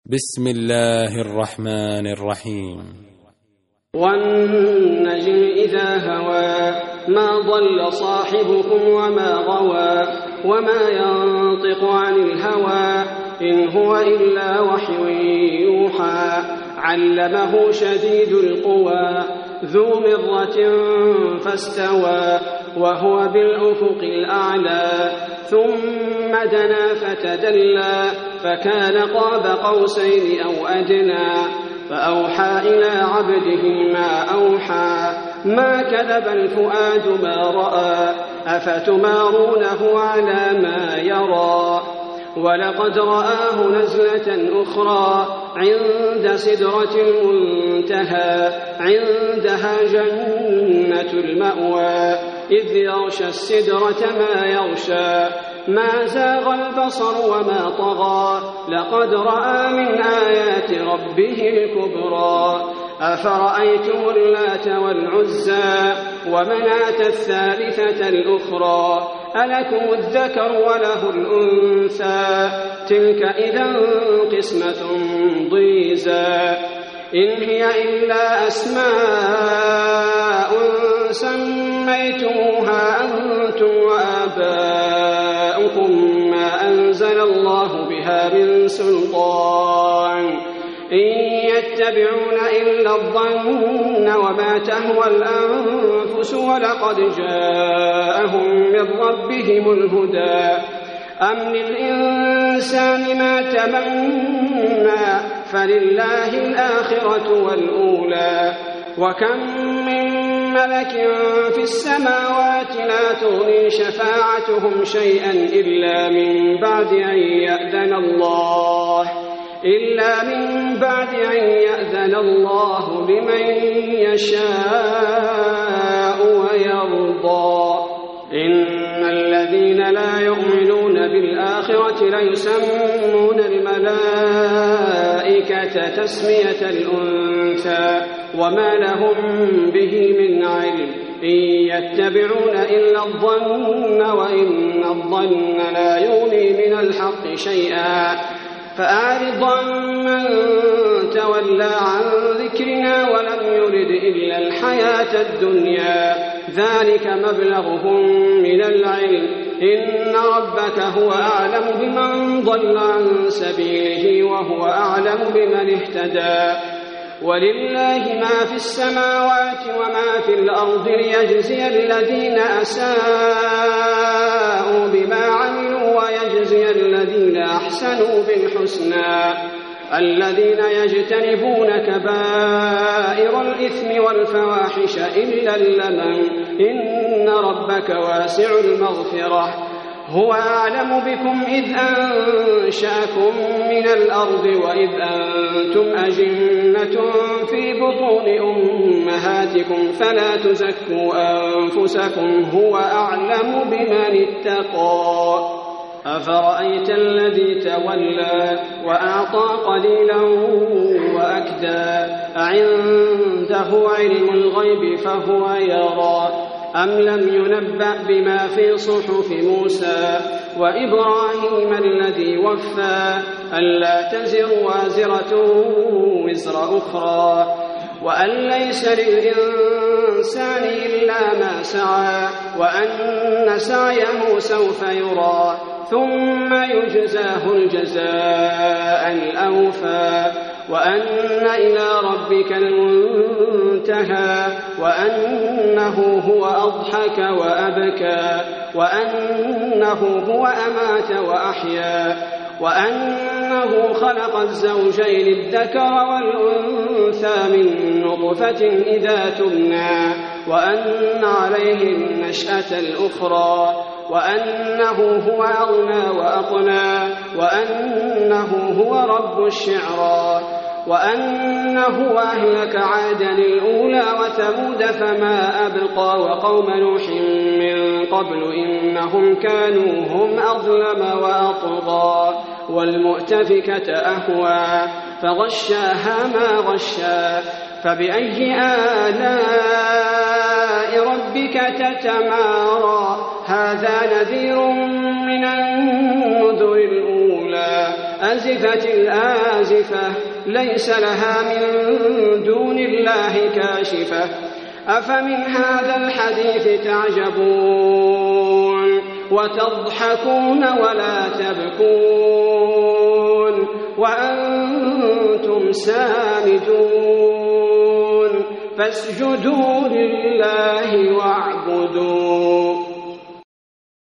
بسم الله الرحمن الرحيم. والنجم إذا هوى ما ضل صاحبكم وما غوى وما ينطق عن الهوى إن هو إلا وحي يوحى علمه شديد القوى ذو مرة فاستوى وهو بالأفق الأعلى ثم دنا فتدلى فكان قاب قوسين أو أدنى فأوحى إلى عبده ما أوحى ما كذب الفؤاد ما رأى أفتمارونه على ما يرى ولقد رآه نزلة أخرى عند سدرة المنتهى عندها جنة المأوى إذ يغشى السدرة ما يغشى ما زاغ البصر وما طغى لقد رأى من آيات ربه الكبرى أفرأيتم اللات والعزى ومناة الثالثة الأخرى ألكم الذكر وله الأنثى تلك إذا قسمة ضيزى إن هي إلا أسماء سميتموها أنتم وآباؤكم ما أنزل الله بها من سلطان إن يتبعون إلا الظن وما تهوى الأنفس ولقد جاءهم من ربهم الهدى أم للإنسان ما تمنى فلله الآخرة والأولى وكم من ملك في السماوات لا تغني شفاعتهم شيئا إلا من بعد أن يأذن الله لمن يشاء ويرضى إن الذين لا يؤمنون بالآخرة ليسمون الملائكة تسمية الأنثى وما لهم به من علم إن يتبعون إلا الظن وإن الظن لا يغني من الحق شيئا فأعرض عمن تولى عن ذكرنا ولم يرد إلا الحياة الدنيا ذلك مبلغهم من العلم إن ربك هو أعلم بمن ضل عن سبيله وهو أعلم بمن اهتدى ولله ما في السماوات وما في الأرض ليجزي الذين أساءوا بما عملوا ويجزي الذين أحسنوا بالحسنى الذين يجتنبون كبائر الإثم والفواحش إلا اللمم إن ربك واسع المغفرة هو أعلم بكم إذ أنشأكم من الأرض وإذ أنتم أجنة في بطون أمهاتكم فلا تزكوا أنفسكم هو أعلم بمن اتقى أفرأيت الذي تولى وأعطى قليلا وأكدى أعنده علم الغيب فهو يرى أم لم ينبأ بما في صحف موسى وإبراهيم الذي وفى ألا تزر وازرة وزر أخرى وأن ليس للإنسان إلا ما سعى وأن سعيه سوف يرى ثم يجزاه الجزاء الأوفى وأن إلى ربك المنتهى وأنه هو أضحك وأبكى وأنه هو أمات وأحيا وأنه خلق الزوجين الذكر والأنثى من نطفة إذا تمنى وأن عليه النشأة الأخرى وأنه هو أغنى وأقنى وأنه هو رب الشعرى وأنه أهلك عادا الأولى وثمود فما أبقى وقوم نوح من قبل إنهم كانوا هم أظلم وأطغى والمؤتفكة أهوى فغشاها ما غشى فبأي آلاء ربك تتمارى هذا نذير من النذر الأولى أزفت الآزفة ليس لها من دون الله كاشفة أفمن هذا الحديث تعجبون وتضحكون ولا تبكون وأنتم سامدون فاسجدوا لله واعبدوا